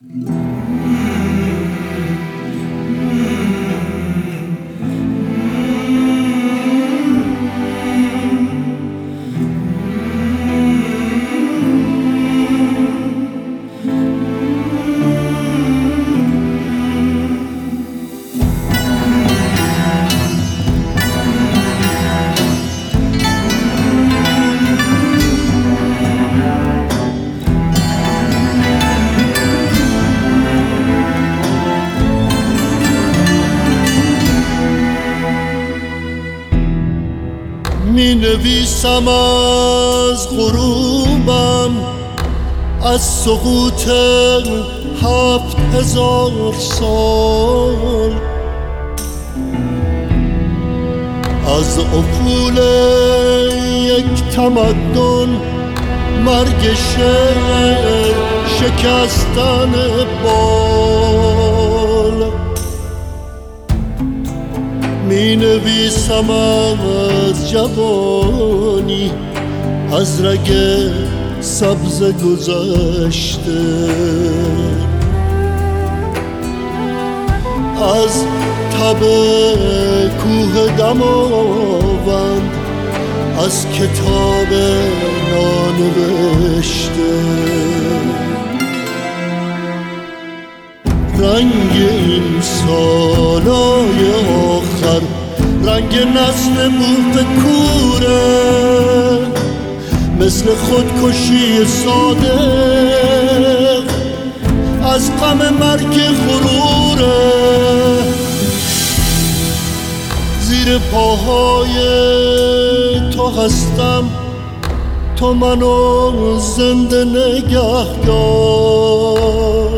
می نویسم از غروبم، از سقوط 7000 سال، از افول یک تمدن، مرگ شعر، شکستن بال. می نویسم از جوانی، از رگ سبز گذشته، از تب کوه دماوند، از کتاب نانوشته. رنگ این سالای آخر، رنگ نسل بوف کوره، مثل خودکشی صادق، از غم مرگ غروره. زیر پاهای تو هستم، تو منو زنده نگه دار.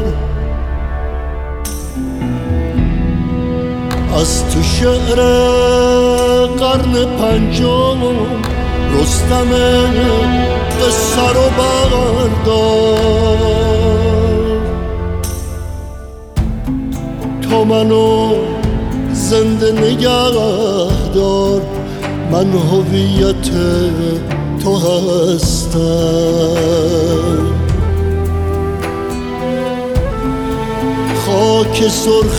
از تو شعر قرن پنجم، رستم قصه رو بردار. تو منو زنده نگه دار، من هویت تو هستم. خاک سرخ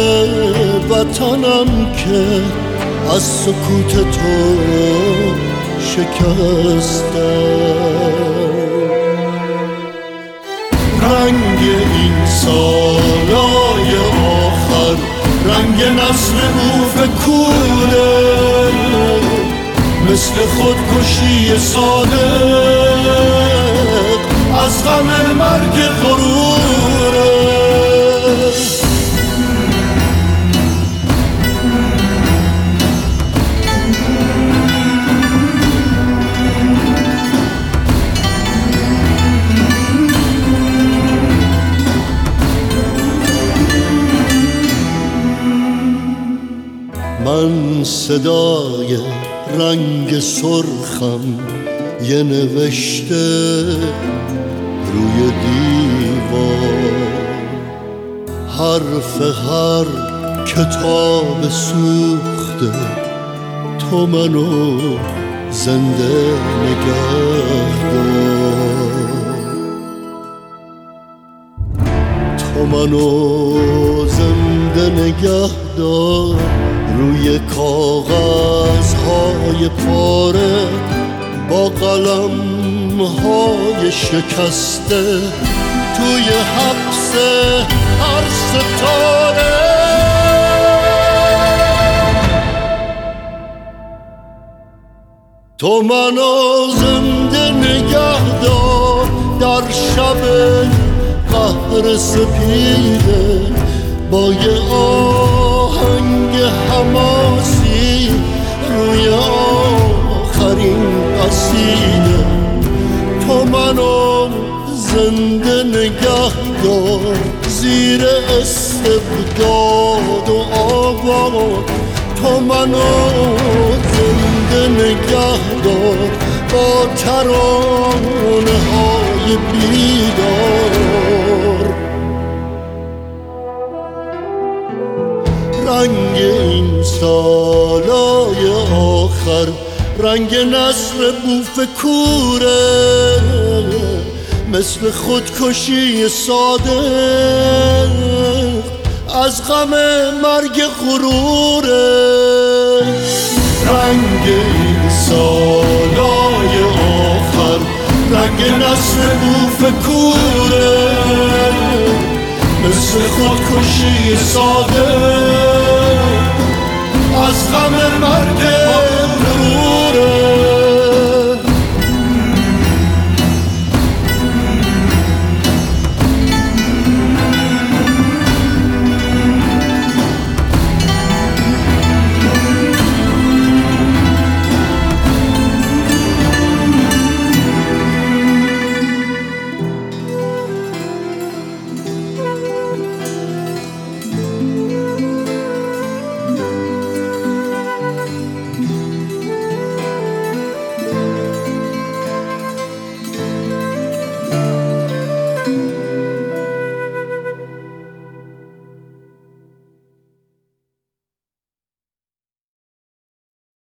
وطنم که از سکوت تو شکستم. رنگ این سالای آخر، رنگ نسل بوف کوره، مثل خودکشی صادق، از غم مرگ غروره. من صدای رنگ سرخم، یه نوشته روی دیوار، حرف هر کتاب سوخته، تو منو زنده نگه دار. تو منو زنده نگه دار، روی کاغذهای پاره، با قلمهای شکسته، توی حبس هر ستاره. تو منو زنده نگه دار، در شب قهر سپیده، با یه آهنگ حماسی روی آخرین قصیده. تو منو زنده نگه دار، زیر استبداد و آوار. تو منو زنده نگه دار، با ترانه های بیدار. رنگ این سالای آخر، رنگ نسل بوف کوره، مثل خودکشی ساده از غم مرگ غروره. رنگ این سالای آخر رنگ نسل بوفکوره، مثل خودکشی ساده از غم مرگ